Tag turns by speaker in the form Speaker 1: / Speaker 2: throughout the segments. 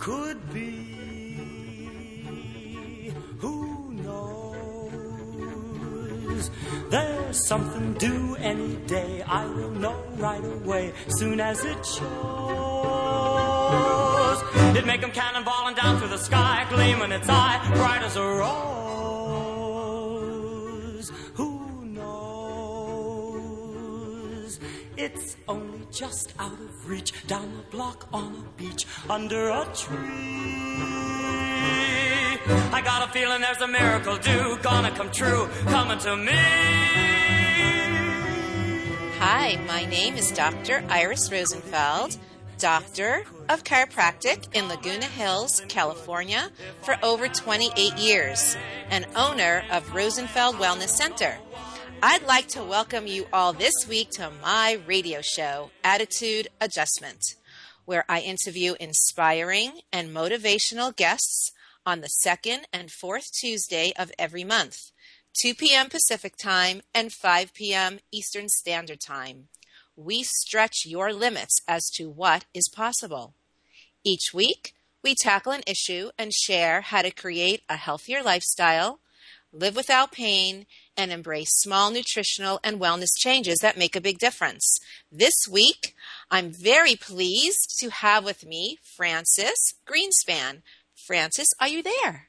Speaker 1: could be. Who knows? There's something due any day. I will know right away, soon as it shows. It'd make 'em cannonballing down through the sky, gleaming its eye, bright as a rose. Who knows? It's only just out of reach, down the block on a beach, under a tree. I got a feeling there's a miracle due, gonna come true, coming to me.
Speaker 2: Hi, my name is Dr. Iris Rosenfeld, Doctor of Chiropractic in Laguna Hills, California, for over 28 years, and owner of Rosenfeld Wellness Center. I'd like to welcome you all this week to my radio show, Attitude Adjustment, where I interview inspiring and motivational guests on the second and fourth Tuesday of every month, 2 p.m. Pacific Time and 5 p.m. Eastern Standard Time. We stretch your limits as to what is possible. Each week, we tackle an issue and share how to create a healthier lifestyle, live without pain, and embrace small nutritional and wellness changes that make a big difference. This week, I'm very pleased to have with me Frances Greenspan. Frances, are you there?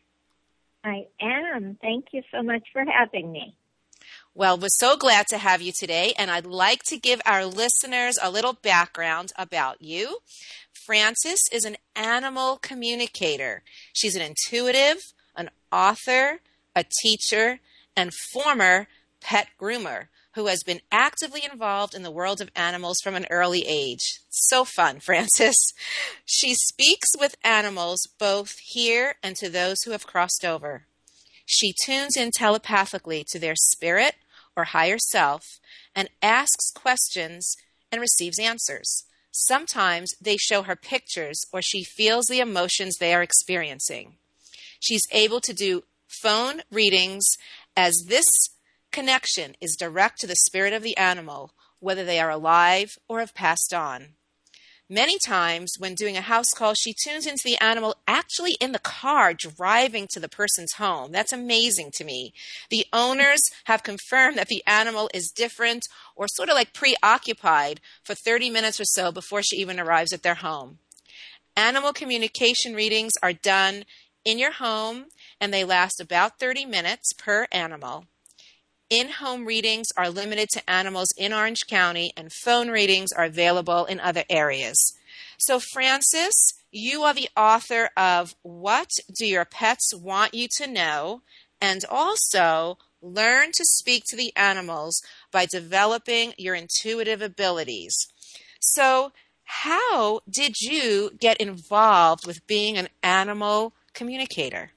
Speaker 3: I am. Thank you so much for having me.
Speaker 2: Well, we're so glad to have you today, and I'd like to give our listeners a little background about you. Frances is an animal communicator. She's an intuitive, an author, a teacher, and former pet groomer who has been actively involved in the world of animals from an early age. So fun, Frances. She speaks with animals both here and to those who have crossed over. She tunes in telepathically to their spirit or higher self and asks questions and receives answers. Sometimes they show her pictures or she feels the emotions they are experiencing. She's able to do phone readings as this connection is direct to the spirit of the animal, whether they are alive or have passed on. Many times when doing a house call, she tunes into the animal actually in the car driving to the person's home. That's amazing to me. The owners have confirmed that the animal is different or sort of like preoccupied for 30 minutes or so before she even arrives at their home. Animal communication readings are done in your home, and they last about 30 minutes per animal. In-home readings are limited to animals in Orange County, and phone readings are available in other areas. So, Frances, you are the author of What Do Your Pets Want You to Know? And also Learn to Speak to the Animals by Developing Your Intuitive Abilities. So, how did you get involved with being an animal communicator?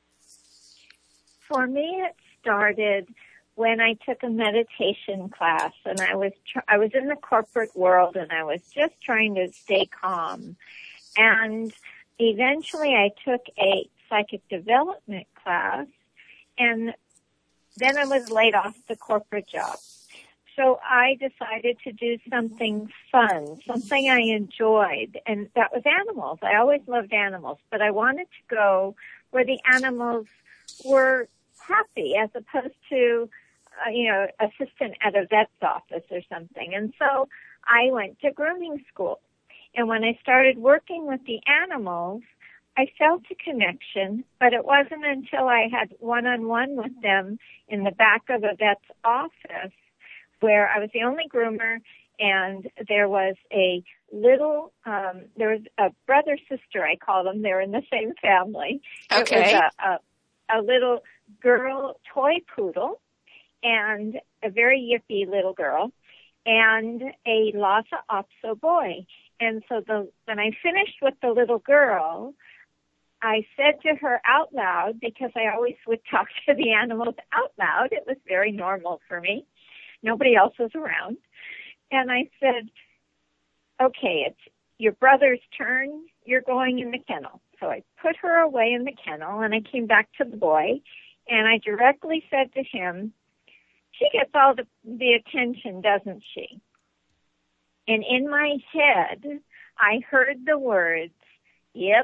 Speaker 3: For me, it started when I took a meditation class, and I was in the corporate world, and I was just trying to stay calm. And eventually I took a psychic development class, and then I was laid off the corporate job. So I decided to do something fun, something I enjoyed, and that was animals. I always loved animals, but I wanted to go where the animals were happy as opposed to assistant at a vet's office or something. And so I went to grooming school. And when I started working with the animals, I felt a connection, but it wasn't until I had one-on-one with them in the back of a vet's office where I was the only groomer, and there was a little, there was a brother-sister, I call them. They're in the same family.
Speaker 2: Okay.
Speaker 3: It was a little girl toy poodle, and a very yippy little girl, and a Lhasa Apso boy. And so when I finished with the little girl, I said to her out loud, because I always would talk to the animals out loud. It was very normal for me. Nobody else was around. And I said, okay, it's your brother's turn. You're going in the kennel. So I put her away in the kennel, and I came back to the boy, and I directly said to him, she gets all the attention, doesn't she? And in my head, I heard the words, yep,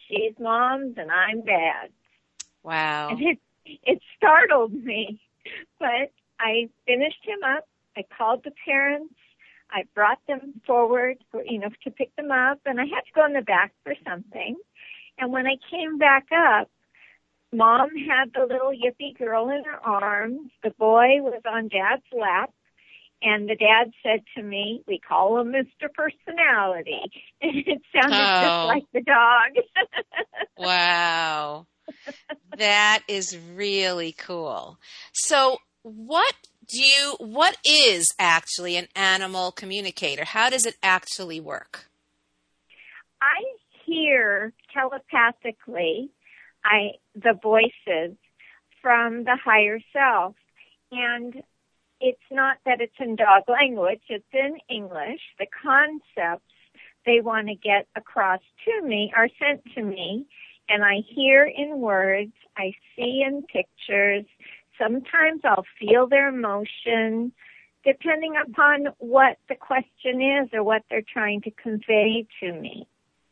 Speaker 3: she's moms and I'm dads.
Speaker 2: Wow.
Speaker 3: And it startled me, but I finished him up. I called the parents. I brought them forward, to pick them up, and I had to go in the back for something. And when I came back up, Mom had the little yippy girl in her arms. The boy was on Dad's lap, and the dad said to me, "We call him Mr. Personality." And it sounded just like the dog.
Speaker 2: Wow. That is really cool. So what is actually an animal communicator? How does it actually work?
Speaker 3: I hear telepathically the voices from the higher self. And it's not that it's in dog language, it's in English. The concepts they want to get across to me are sent to me, and I hear in words, I see in pictures. Sometimes I'll feel their emotion, depending upon what the question is or what they're trying to convey to me.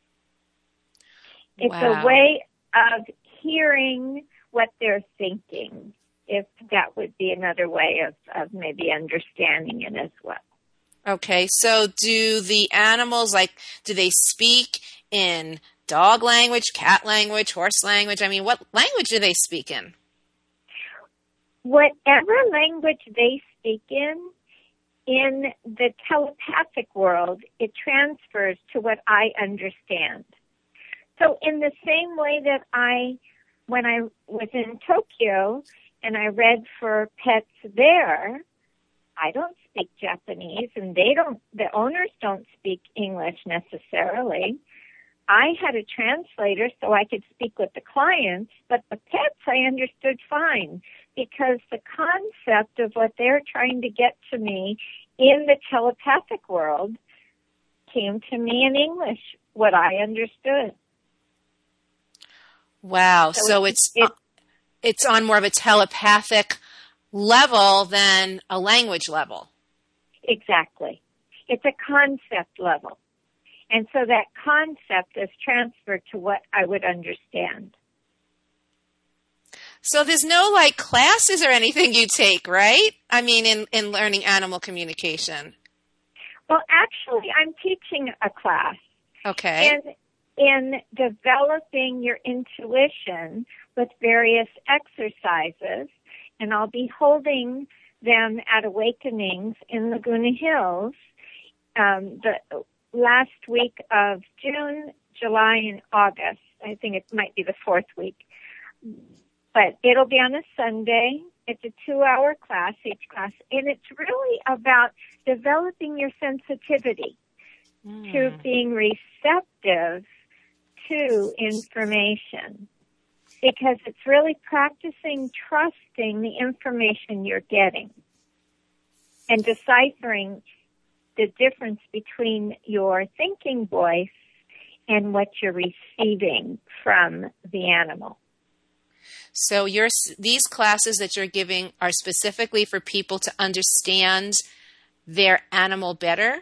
Speaker 3: It's a way of hearing what they're thinking, if that would be another way of maybe understanding it as well.
Speaker 2: Okay, so do the animals, do they speak in dog language, cat language, horse language? I mean, what language do they speak in?
Speaker 3: Whatever language they speak in the telepathic world, it transfers to what I understand. So in the same way that when I was in Tokyo and I read for pets there, I don't speak Japanese, and the owners don't speak English necessarily. I had a translator so I could speak with the clients, but the pets I understood fine because the concept of what they're trying to get to me in the telepathic world came to me in English, what I understood.
Speaker 2: Wow. So it's on more of a telepathic level than a language level.
Speaker 3: Exactly. It's a concept level. And so that concept is transferred to what I would understand.
Speaker 2: So there's no classes or anything you take, right? I mean, in learning animal communication.
Speaker 3: Well, actually, I'm teaching a class.
Speaker 2: Okay.
Speaker 3: And in developing your intuition with various exercises, and I'll be holding them at Awakenings in Laguna Hills the last week of June, July, and August. I think it might be the fourth week. But it'll be on a Sunday. It's a 2-hour class, each class, and it's really about developing your sensitivity to being receptive to information, because it's really practicing trusting the information you're getting and deciphering the difference between your thinking voice and what you're receiving from the animal.
Speaker 2: So these classes that you're giving are specifically for people to understand their animal better?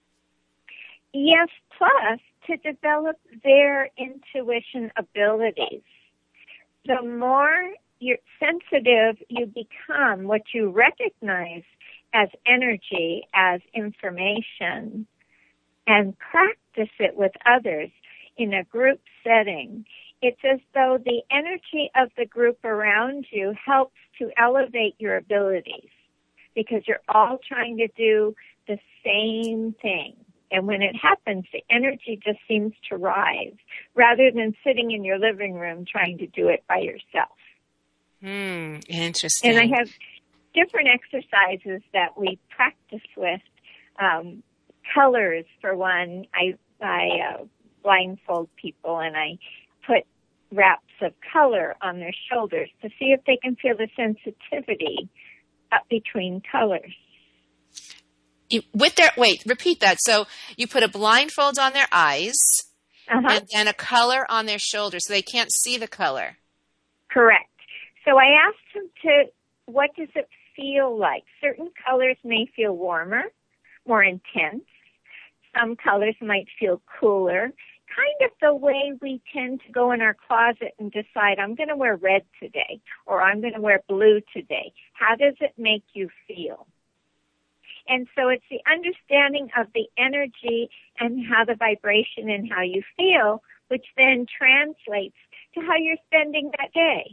Speaker 3: Yes, plus to develop their intuition abilities. The more you're sensitive you become, what you recognize as energy, as information, and practice it with others in a group setting, it's as though the energy of the group around you helps to elevate your abilities, because you're all trying to do the same thing. And when it happens, the energy just seems to rise, rather than sitting in your living room trying to do it by yourself.
Speaker 2: Interesting.
Speaker 3: And I have different exercises that we practice with. Colors, for one. I blindfold people and I put wraps of color on their shoulders to see if they can feel the sensitivity up between colors.
Speaker 2: Repeat that. So you put a blindfold on their eyes and then a color on their shoulders so they can't see the color.
Speaker 3: Correct. So I asked them what does it feel like? Certain colors may feel warmer, more intense. Some colors might feel cooler, kind of the way we tend to go in our closet and decide, I'm going to wear red today, or I'm going to wear blue today. How does it make you feel? And so it's the understanding of the energy and how the vibration and how you feel, which then translates to how you're spending that day.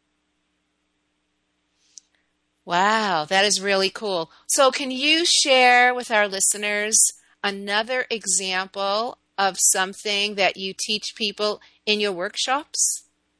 Speaker 2: Wow, that is really cool. So can you share with our listeners another example of something that you teach people in your workshops?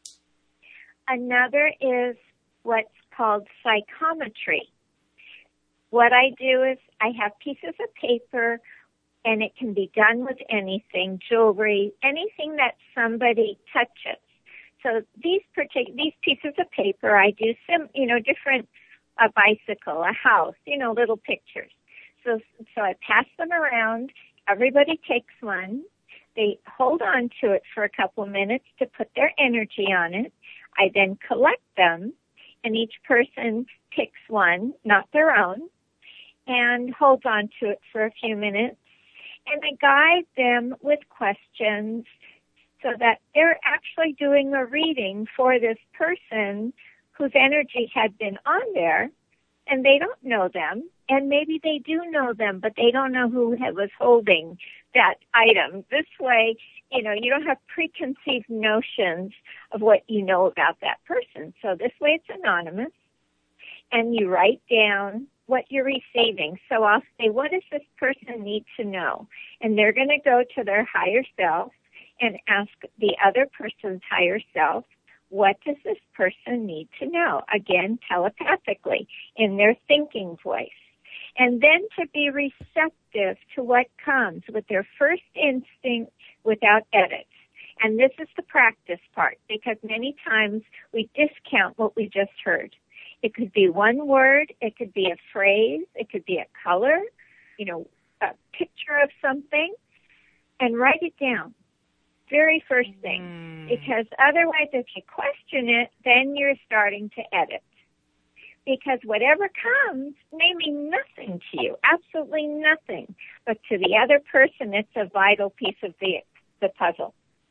Speaker 3: Another is what's called psychometry. What I do is I have pieces of paper, and it can be done with anything, jewelry, anything that somebody touches. So these pieces of paper, I do some, different, a bicycle, a house, little pictures. So I pass them around. Everybody takes one. They hold on to it for a couple of minutes to put their energy on it. I then collect them, and each person picks one, not their own, and holds on to it for a few minutes. And I guide them with questions so that they're actually doing a reading for this person whose energy had been on there, and they don't know them. And maybe they do know them, but they don't know who was holding that item. This way, you don't have preconceived notions of what you know about that person. So this way it's anonymous, and you write down what you're receiving. So I'll say, what does this person need to know? And they're going to go to their higher self and ask the other person's higher self, what does this person need to know? Again, telepathically, in their thinking voice. And then to be receptive to what comes with their first instinct without edits. And this is the practice part, because many times we discount what we just heard. It could be one word, it could be a phrase, it could be a color, a picture of something, and write it down. Very first thing. Because otherwise, if you question it, then you're starting to edit. Because whatever comes may mean nothing to you, absolutely nothing. But to the other person, it's a vital piece of the puzzle.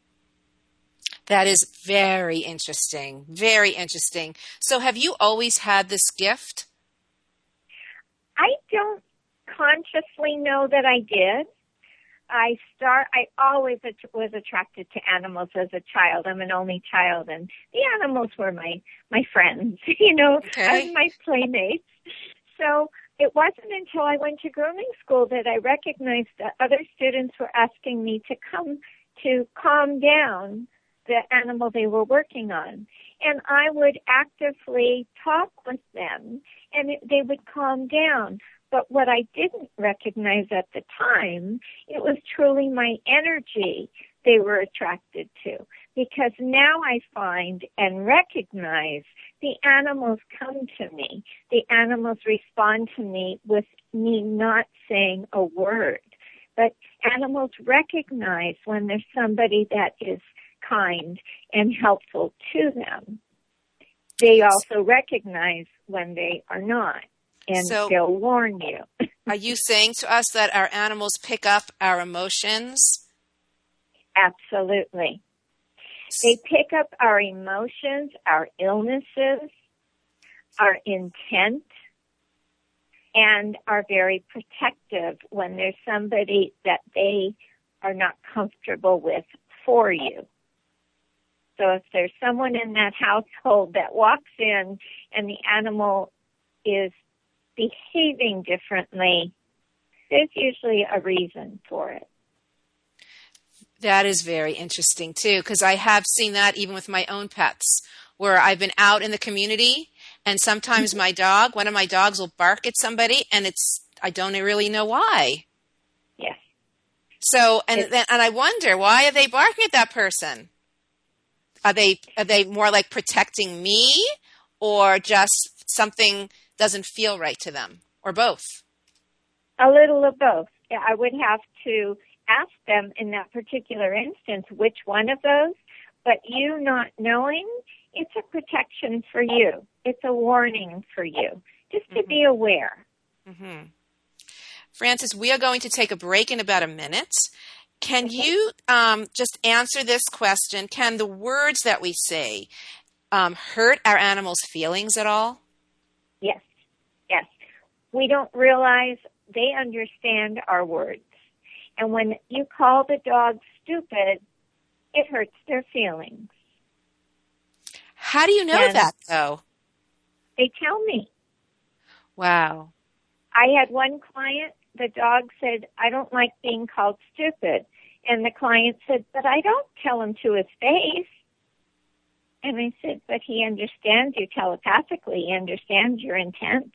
Speaker 2: That is very interesting. Very interesting. So have you always had this gift?
Speaker 3: I don't consciously know that I did. I always was attracted to animals as a child. I'm an only child, and the animals were my friends,
Speaker 2: Okay.
Speaker 3: my playmates. So it wasn't until I went to grooming school that I recognized that other students were asking me to come to calm down the animal they were working on. And I would actively talk with them, and they would calm down. But what I didn't recognize at the time, it was truly my energy they were attracted to. Because now I find and recognize the animals come to me. The animals respond to me with me not saying a word. But animals recognize when there's somebody that is kind and helpful to them. They also recognize when they are not. And
Speaker 2: So,
Speaker 3: they'll warn you.
Speaker 2: are you saying to us that our animals pick up our emotions?
Speaker 3: Absolutely. They pick up our emotions, our illnesses, our intent, and are very protective when there's somebody that they are not comfortable with for you. So if there's someone in that household that walks in and the animal is behaving differently, there's usually a reason for it.
Speaker 2: That is very interesting, too, because I have seen that even with my own pets, where I've been out in the community, and sometimes one of my dogs will bark at somebody, and I don't really know why.
Speaker 3: Yes.
Speaker 2: So, and I wonder, why are they barking at that person? Are they more like protecting me, or just something doesn't feel right to them, or both?
Speaker 3: A little of both. Yeah, I would have to ask them in that particular instance which one of those, but you not knowing, it's a protection for you. It's a warning for you, just to be aware.
Speaker 2: Mm-hmm. Frances, we are going to take a break in about a minute, Can you just answer this question? Can the words that we say hurt our animals' feelings at all?
Speaker 3: Yes, yes. We don't realize they understand our words. And when you call the dog stupid, it hurts their feelings.
Speaker 2: How do you know that, though?
Speaker 3: They tell me.
Speaker 2: Wow.
Speaker 3: I had one client, the dog said, I don't like being called stupid. And the client said, but I don't tell him to his face. And I said, but he understands you telepathically. He understands your intent.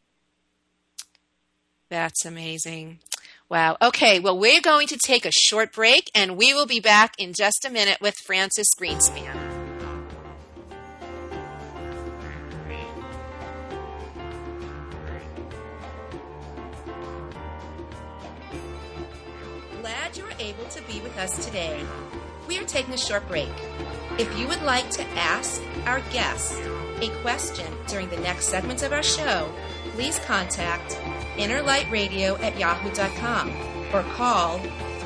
Speaker 2: That's amazing. Wow. Okay, well, we're going to take a short break, and we will be back in just a minute with Frances Greenspan. Glad you're able to be with us today. We are taking a short break. If you would like to ask our guests a question during the next segments of our show, please contact innerlightradio@yahoo.com or call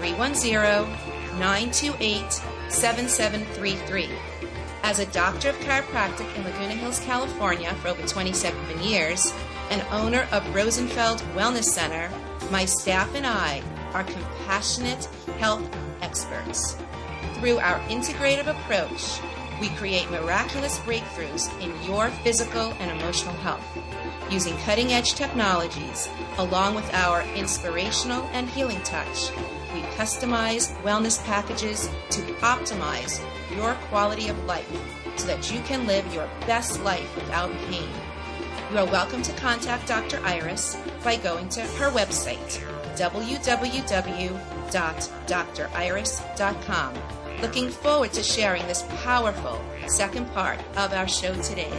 Speaker 2: 310-928-7733. As a doctor of chiropractic in Laguna Hills, California for over 27 years, and owner of Rosenfeld Wellness Center, my staff and I are compassionate health experts. Through our integrative approach, we create miraculous breakthroughs in your physical and emotional health. Using cutting-edge technologies, along with our inspirational and healing touch, we customize wellness packages to optimize your quality of life so that you can live your best life without pain. You are welcome to contact Dr. Iris by going to her website, www.driris.com. Looking forward to sharing this powerful second part of our show today.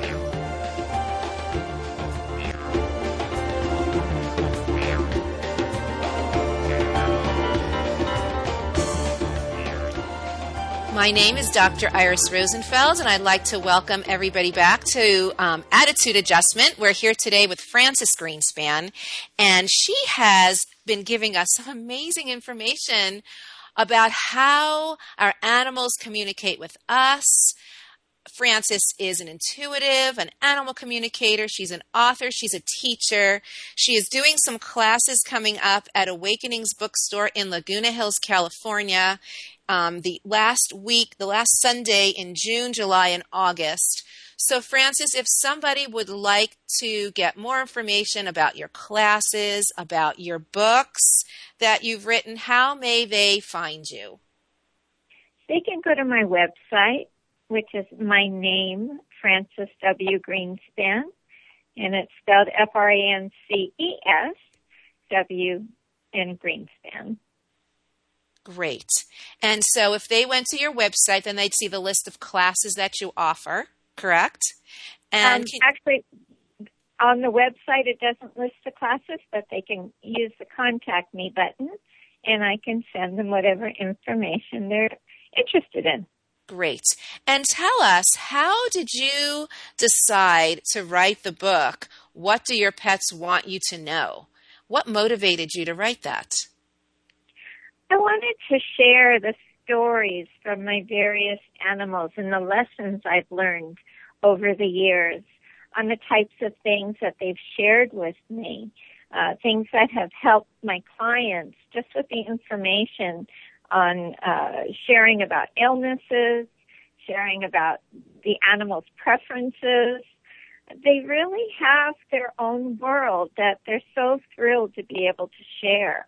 Speaker 2: My name is Dr. Iris Rosenfeld, and I'd like to welcome everybody back to Attitude Adjustment. We're here today with Frances Greenspan, and she has been giving us some amazing information about how our animals communicate with us. Frances is an intuitive, an animal communicator. She's an author. She's a teacher. She is doing some classes coming up at Awakenings Bookstore in Laguna Hills, California. The last Sunday in June, July, and August. So, Frances, if somebody would like to get more information about your classes, about your books that you've written, how may they find you?
Speaker 3: They can go to my website, which is my name, Frances W. Greenspan, and it's spelled Frances W. in Greenspan.
Speaker 2: Great. And so if they went to your website, then they'd see the list of classes that you offer, correct? And
Speaker 3: actually, on the website, it doesn't list the classes, but they can use the Contact Me button, and I can send them whatever information they're interested in.
Speaker 2: Great. And tell us, how did you decide to write the book, What Do Your Pets Want You to Know? What motivated you to write that?
Speaker 3: I wanted to share the stories from my various animals and the lessons I've learned over the years on the types of things that they've shared with me, things that have helped my clients just with the information on sharing about illnesses, sharing about the animal's preferences. They really have their own world that they're so thrilled to be able to share.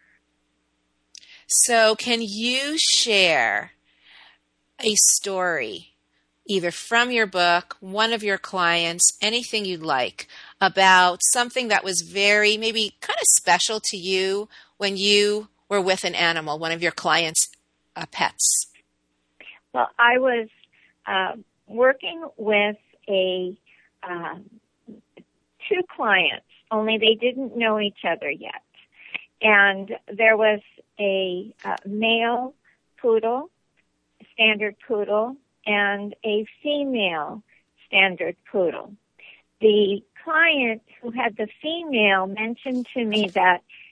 Speaker 2: So can you share a story, either from your book, one of your clients, anything you'd like, about something that was very, maybe kind of special to you when you were with an animal, one of your clients' pets?
Speaker 3: Well, I was working with two clients, only they didn't know each other yet. And there was a male poodle, standard poodle, and a female standard poodle. The client who had the female mentioned to me that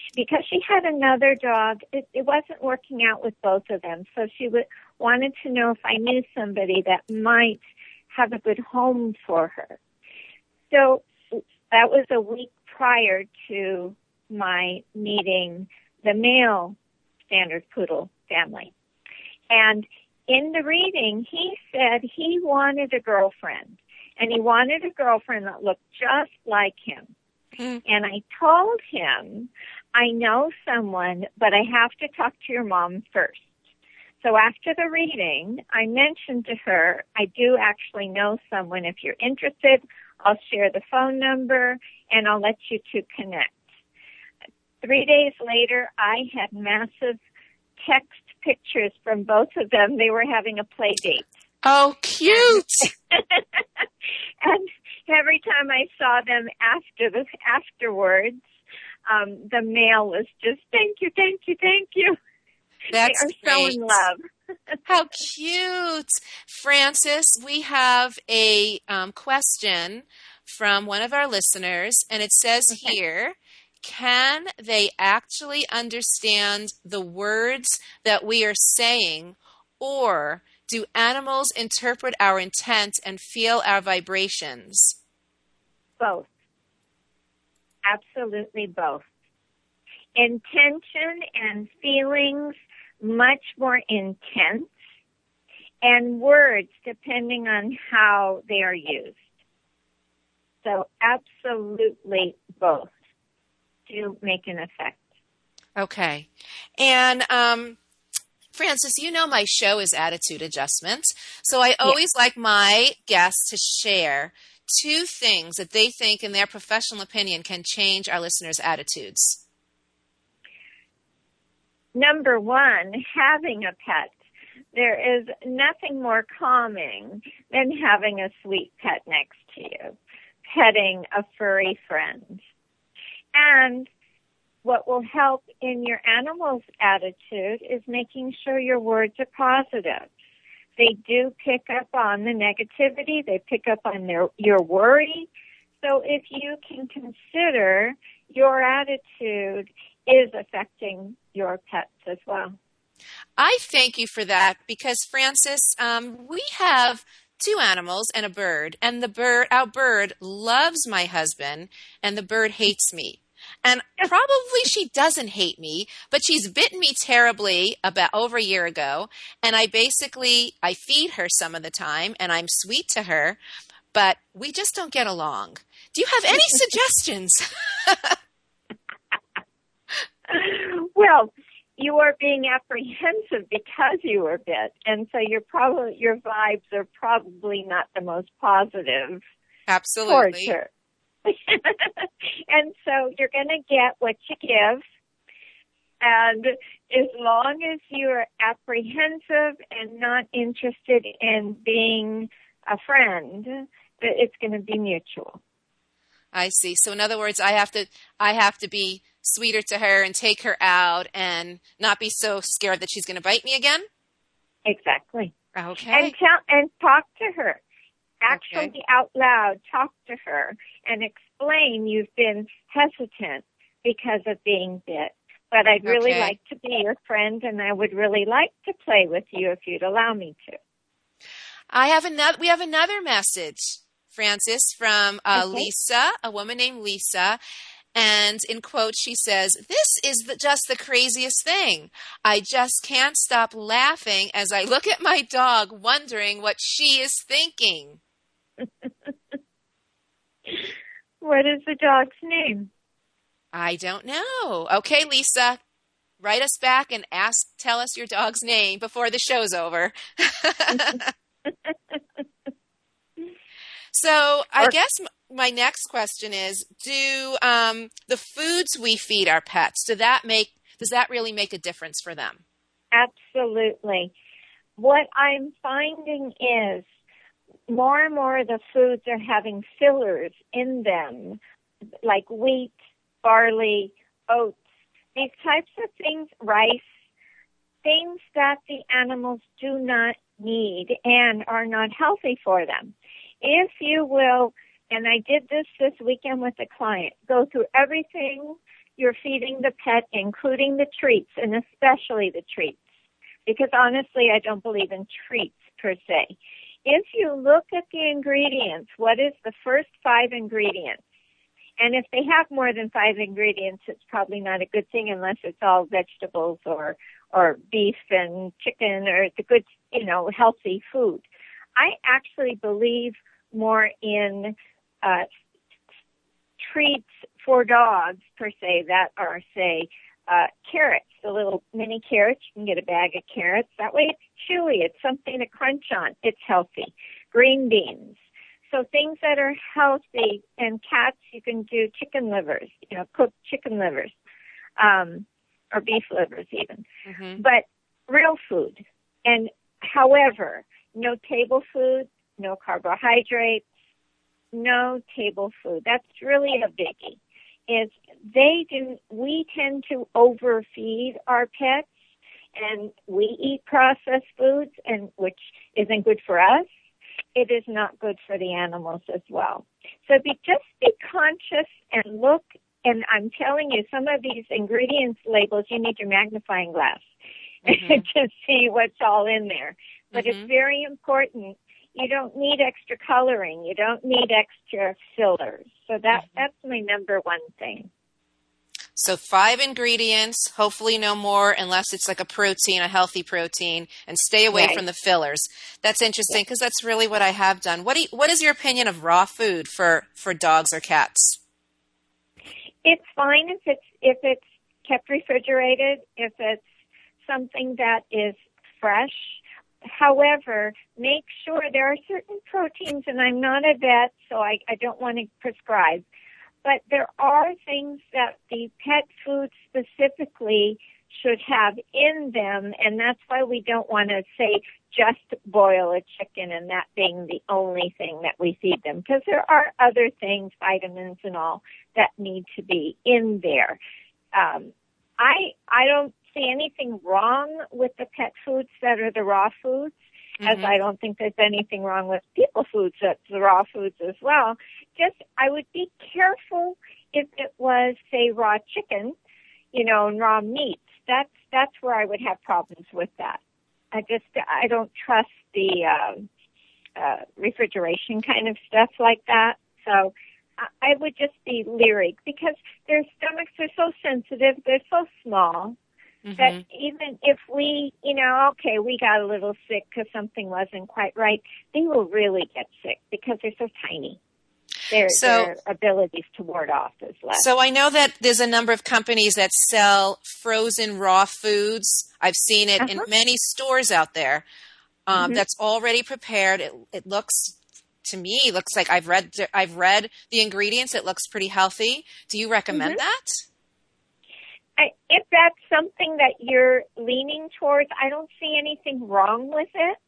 Speaker 3: because she had another dog, it wasn't working out with both of them. So she wanted to know if I knew somebody that might have a good home for her. So that was a week prior to my meeting the male standard poodle family. And in the reading, he said he wanted a girlfriend, and he wanted a girlfriend that looked just like him. And I told him, I know someone, but I have to talk to your mom first. So after the reading, I mentioned to her, I do actually know someone. If you're interested, I'll share the phone number, and I'll let you two connect. 3 days later, I had massive text pictures from both of them. They were having a play date.
Speaker 2: Oh, cute.
Speaker 3: And every time I saw them afterwards, the male was just, thank you, thank you, thank you.
Speaker 2: That's
Speaker 3: they are
Speaker 2: great.
Speaker 3: so in love.
Speaker 2: How cute. Frances, we have a question from one of our listeners, and it says here, can they actually understand the words that we are saying, or do animals interpret our intent and feel our vibrations?
Speaker 3: Both. Absolutely both. Intention and feelings much more intense, and words depending on how they are used. So absolutely both do make an effect.
Speaker 2: Okay. And Frances, you know my show is Attitude Adjustment. So I always like my guests to share 2 things that they think, in their professional opinion, can change our listeners' attitudes.
Speaker 3: Number 1, having a pet. There is nothing more calming than having a sweet pet next to you, petting a furry friend. And what will help in your animal's attitude is making sure your words are positive. They do pick up on the negativity. They pick up on your worry. So if you can consider your attitude is affecting your pets as well.
Speaker 2: I thank you for that because, Frances, we have 2 animals and a bird, and our bird loves my husband, and the bird hates me. And probably she doesn't hate me, but she's bitten me terribly about over a year ago, and I feed her some of the time, and I'm sweet to her, but we just don't get along. Do you have any suggestions?
Speaker 3: Well, you are being apprehensive because you were bit, and so your vibes are probably not the most positive.
Speaker 2: Absolutely.
Speaker 3: Towards her. And so you're going to get what you give. And as long as you're apprehensive and not interested in being a friend, it's going to be mutual.
Speaker 2: I see. So in other words, I have to be sweeter to her and take her out and not be so scared that she's going to bite me again?
Speaker 3: Exactly.
Speaker 2: Okay.
Speaker 3: And talk to her. Actually, out loud, talk to her and explain you've been hesitant because of being bit. But I'd really like to be your friend, and I would really like to play with you if you'd allow me to.
Speaker 2: We have another message, Frances, from Lisa, a woman named Lisa. And in quotes, she says, "This is just the craziest thing. I just can't stop laughing as I look at my dog, wondering what she is thinking."
Speaker 3: What is the dog's name?
Speaker 2: I don't know. Okay, Lisa, write us back and tell us your dog's name before the show's over. So I guess my next question is, do the foods we feed our pets, does that really make a difference for them?
Speaker 3: Absolutely. What I'm finding is more and more of the foods are having fillers in them, like wheat, barley, oats, these types of things, rice, things that the animals do not need and are not healthy for them. If you will, and I did this weekend with a client, go through everything you're feeding the pet, including the treats, and especially the treats, because honestly, I don't believe in treats per se. If you look at the ingredients, what is the first 5 ingredients? And if they have more than 5 ingredients, it's probably not a good thing unless it's all vegetables or beef and chicken or the good, healthy food. I actually believe more in treats for dogs per se that are, say, carrots, the little mini carrots. You can get a bag of carrots. That way it's chewy. It's something to crunch on. It's healthy. Green beans. So things that are healthy. And cats, you can do chicken livers, cooked chicken livers, or beef livers even. Mm-hmm. But real food. And however, no table food, no carbohydrates, no table food. That's really a biggie. We tend to overfeed our pets, and we eat processed foods, and which isn't good for us. It is not good for the animals as well. So just be conscious and look, and I'm telling you, some of these ingredients labels, you need your magnifying glass mm-hmm. to see what's all in there. But mm-hmm. it's very important. You don't need extra coloring. You don't need extra fillers. So that's my number one thing.
Speaker 2: So 5 ingredients, hopefully no more unless it's like a protein, a healthy protein, and stay away from the fillers. That's interesting because that's really what I have done. What is your opinion of raw food for dogs or cats?
Speaker 3: It's fine if it's kept refrigerated, if it's something that is fresh. However, make sure there are certain proteins, and I'm not a vet, so I don't want to prescribe, but there are things that the pet food specifically should have in them, and that's why we don't want to say just boil a chicken and that being the only thing that we feed them, because there are other things, vitamins and all, that need to be in there. I don't see anything wrong with the pet foods that are the raw foods, mm-hmm. as I don't think there's anything wrong with people foods that's the raw foods as well. Just, I would be careful if it was, say, raw chicken, and raw meat. That's where I would have problems with that. I don't trust the refrigeration kind of stuff like that. So I would just be leery because their stomachs are so sensitive. They're so small. Mm-hmm. That even if we, we got a little sick because something wasn't quite right, they will really get sick because they're so tiny. Their abilities to ward off is less.
Speaker 2: So I know that there's a number of companies that sell frozen raw foods. I've seen it in many stores out there mm-hmm. that's already prepared. It looks like I've read the ingredients. It looks pretty healthy. Do you recommend mm-hmm. that?
Speaker 3: If that's something that you're leaning towards, I don't see anything wrong with it.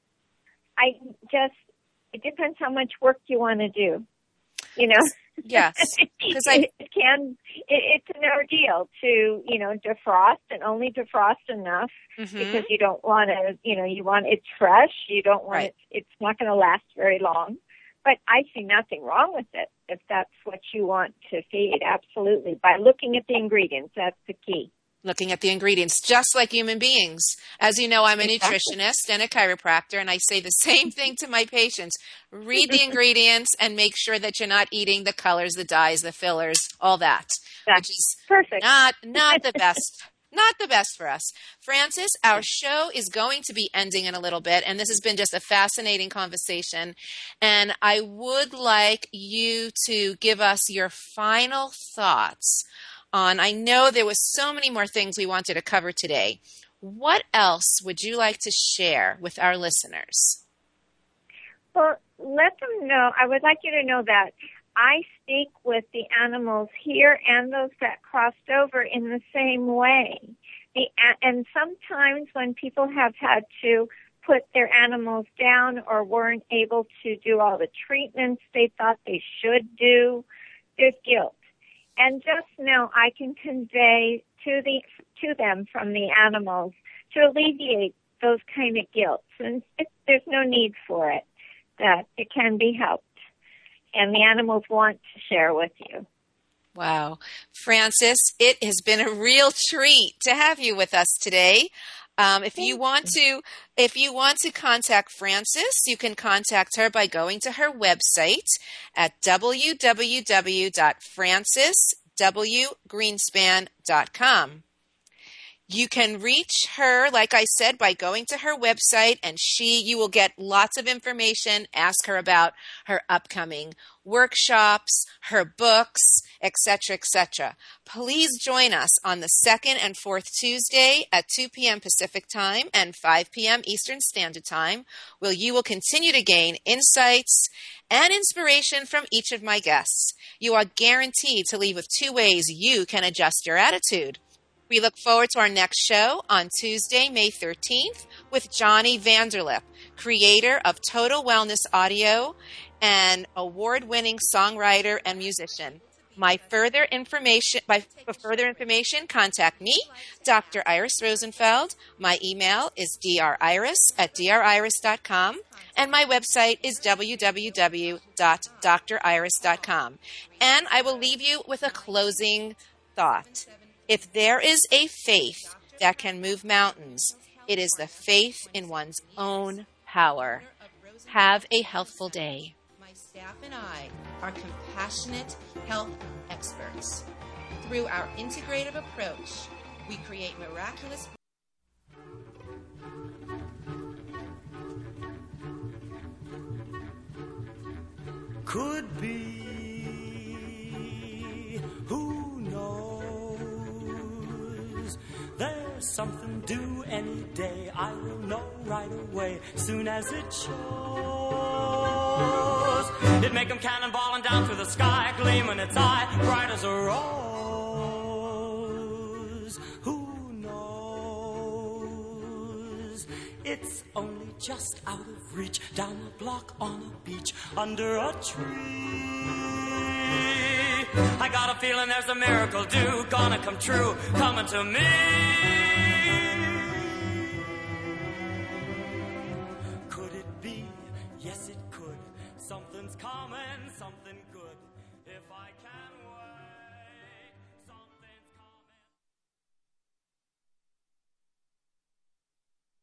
Speaker 3: It depends how much work you want to do.
Speaker 2: Yes.
Speaker 3: Because it's an ordeal to, defrost and only defrost enough mm-hmm. because you don't want to, it's fresh. You don't want it's not going to last very long. But I see nothing wrong with it if that's what you want to feed. Absolutely. By looking at the ingredients, that's the key.
Speaker 2: Looking at the ingredients, just like human beings. As you know, I'm a nutritionist and a chiropractor, and I say the same thing to my patients. Read the ingredients and make sure that you're not eating the colors, the dyes, the fillers, all that.
Speaker 3: That's
Speaker 2: which is
Speaker 3: perfect.
Speaker 2: Not the best. Not the best for us. Frances, our show is going to be ending in a little bit, and this has been just a fascinating conversation. And I would like you to give us your final thoughts on, I know there was so many more things we wanted to cover today. What else would you like to share with our listeners?
Speaker 3: Well, let them know, I would like you to know that I speak with the animals here and those that crossed over in the same way. And sometimes when people have had to put their animals down or weren't able to do all the treatments they thought they should do, there's guilt. And just now I can convey to them from the animals to alleviate those kind of guilt. And there's no need for it, that it can be helped. And the animals want to share with you.
Speaker 2: Wow. Frances, it has been a real treat to have you with us today. If you want to contact Frances, you can contact her by going to her website at www.franceswgreenspan.com. You can reach her, like I said, by going to her website, and you will get lots of information. Ask her about her upcoming workshops, her books, etc., etc. Please join us on the second and fourth Tuesday at 2 p.m. Pacific Time and 5 p.m. Eastern Standard Time, where you will continue to gain insights and inspiration from each of my guests. You are guaranteed to leave with 2 ways you can adjust your attitude. We look forward to our next show on Tuesday, May 13th, with Johnny Vanderlip, creator of Total Wellness Audio and award-winning songwriter and musician. For further information, contact me, Dr. Iris Rosenfeld. My email is driris@driris.com, and my website is www.driris.com. And I will leave you with a closing thought. If there is a faith that can move mountains, it is the faith in one's own power. Have a healthful day.
Speaker 4: My staff and I are compassionate health experts. Through our integrative approach, we create miraculous.
Speaker 1: Could be. Who knows? There's something due any day. I will know right away, soon as it shows. It'd make 'em cannonballing down through the sky, gleaming its eye, bright as a rose. Who knows? It's only just out of reach, down the block on a beach, under a tree. I got a feeling there's a miracle due, gonna come true, coming to me. Could it be? Yes, it could. Something's coming, something good. If I can